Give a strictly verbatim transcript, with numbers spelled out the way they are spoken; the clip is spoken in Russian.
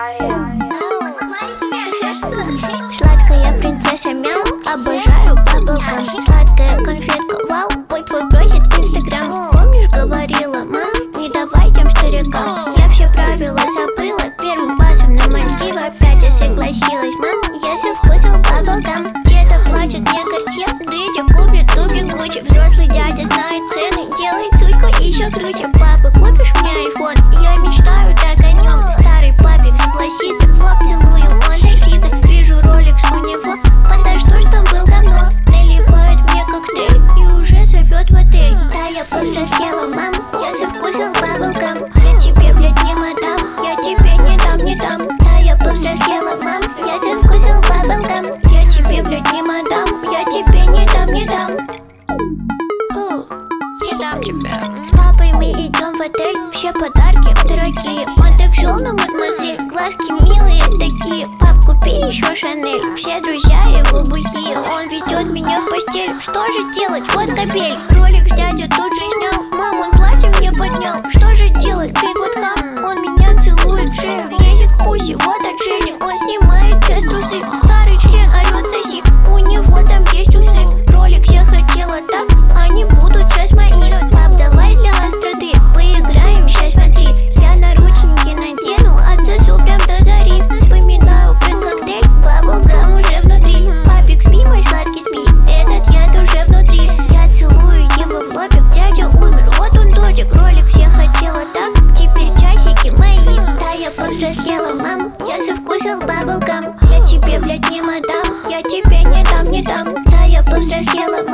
Сладкая принцесса мяу, обожаю баблгам. Сладкая конфетка, вау, бой твой бросит в инстаграм. Помнишь, говорила, мам, не давай тем старикам. Я все правила забыла, первым классом на Мальдивы. Опять я согласилась, мам, я со вкусом баблгам. Деда платит мне Картье, дядя купит туфли Гуччи. Взрослый дядя знает цены, делает сучку еще круче. Папа, купишь мне айфон? Я мечтаю так о нем. Старый папик согласится, в лоб целую, он злится. Вижу роликс у него, потому что был давно. Наливает мне коктейль и уже зовет в отель. Да, я повзрослела, мам, я со вкусом баблгам. Я тебе, блядь, не мадам, я тебе не дам, не дам. Да, я повзрослела, мам, я со вкусом баблгам. Я тебе, блядь, не мадам, я тебе не дам, не дам. О, не дам тебе. С папой мы идем в отель, все подарки дорогие. Он так шел на мадемуазель, глазки милые такие. Пап, купи еще Шанель, все друзья его бухие. Он ведет меня в постель, что же делать, вот капель. Ролик дядя тут же снял, мам, он платье мне поднял. Что же делать, блин, вот хам, он меня целует в шею. Лезет к пуси, вот отшельник, он снимает часть трусы. Старый член орет соси, у него там есть усы. Ролик я хотела так, они будут сейчас мои. Пап, давай для остроты поиграем, сейчас смотри. Я наручники надену, отсосу прям до зари. Вспоминаю про коктейль, баблгам уже внутри. Папик, спи, мой сладкий, спи, этот яд уже внутри. Я целую его в лобик, дядя умер, вот он дочек. Ролик я хотела так, теперь часики мои. Да, я повзрослела, мам, я со вкусом баблгам. Я тебе, блядь, не мадам, я тебе не дам, не дам. Да, я повзрослела,